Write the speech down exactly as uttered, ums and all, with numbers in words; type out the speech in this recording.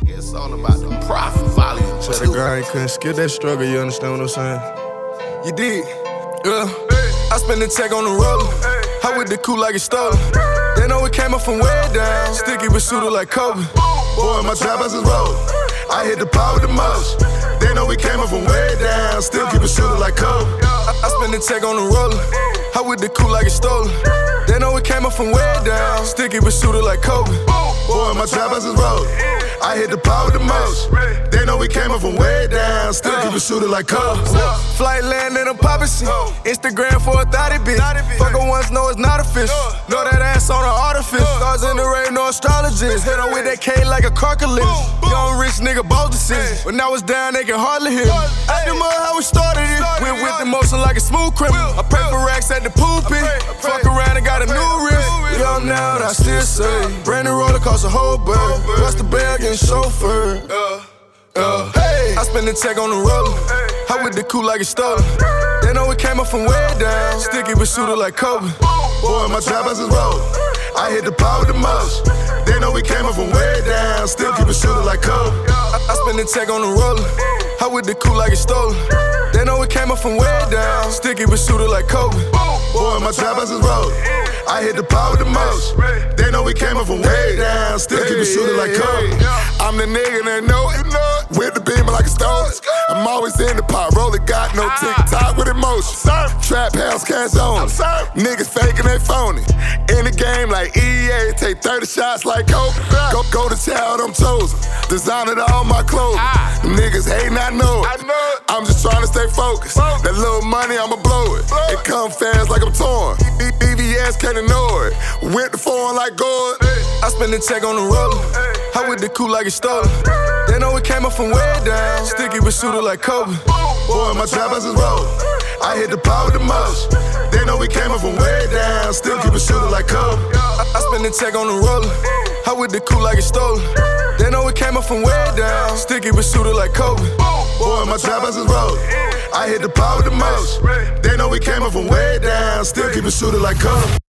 It's all about the profit volume. Said the grind couldn't skip that struggle, you understand what I'm saying? You did, yeah. I spend the check on the roller. I with the coupe like it's stolen. They know it came up from way down. Sticky but shooter like Kobe. Boy, my trap house is rollin'. I hit the pot with the most. They know we came up from way down. Still keep it shooter like Kobe. I, I spend the check on the roller. I with the coupe like it's stolen. They know it came up from way down. Sticky but shooter like Kobe. Boy, my trap house is rollin'. I hit the pot with the most. They know we came up from way down. Still keep it shooter like Kobe. Flight land and I'm poppin' shit. Instagram for a thotty bitch. Fuck her once, know it's not official. Know that ass on an artifice. Stars in the rain, no astrologist. Hit her with that K like a carcass. Young rich nigga both decisions. When I was down, they can hardly hear me. At the mud, how we started it. Went with the motion like a smooth criminal. I pray for racks at the pulpit. Fuck around and got a new wrist. Young now, I still say. Brand new roller cost a whole bird. Bust the bag and chauffeur. Uh, uh. Hey, I spend the check on the roller. I with the coupe like it's stolen. They know it came up from way down. Sticky but shooter like Kobe. Boy, my trap house is rollin'. I hit the pot with the most. They know we came up from way down. Still keep it shooter like Kobe. I, I spend the check on the roller. I with the coupe like it's stolen. They know it came up from way down. Sticky but shooter like Kobe. Boy, my trap house is rollin'. I hit the pot with the most. They know we came up from way down. Still keep it shooter like Kobe. I'm the nigga that know it. With the beamer like a stone. I'm always in the pot. Roller got no TikTok with emotion. Trap house cash on. Niggas faking they phony. In the game like E A. Take thirty shots like Kobe. Go, go to child, I'm chosen. Designer to all my clothes. Them niggas hating, I know it. I'm just trying to stay focused. That little money, I'ma blow it. It come fast like I'm torn. B V S can't ignore it. Went to foreign like gold. I spend the check on the roller. I with the coupe like it's stolen. They know it came up from way down. Sticky but shooter like Kobe. Boy, my trap house is rollin'. I hit the pot with the most. They know we came up from way down. Still keep it shooter like Kobe. I, I spend the check on the roller. I with the coupe like it's stolen. They know it came up from way down. Sticky but shooter like Kobe. Boy, my trap house is rollin'. I hit the pot with the most. They know we came up from way down. Still keep it shooter like Kobe.